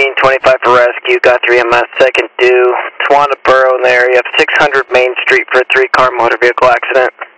1525 for rescue, got 3 MS, second due, Tawanda Borough in the area of 600 Main Street for a 3-car motor vehicle accident.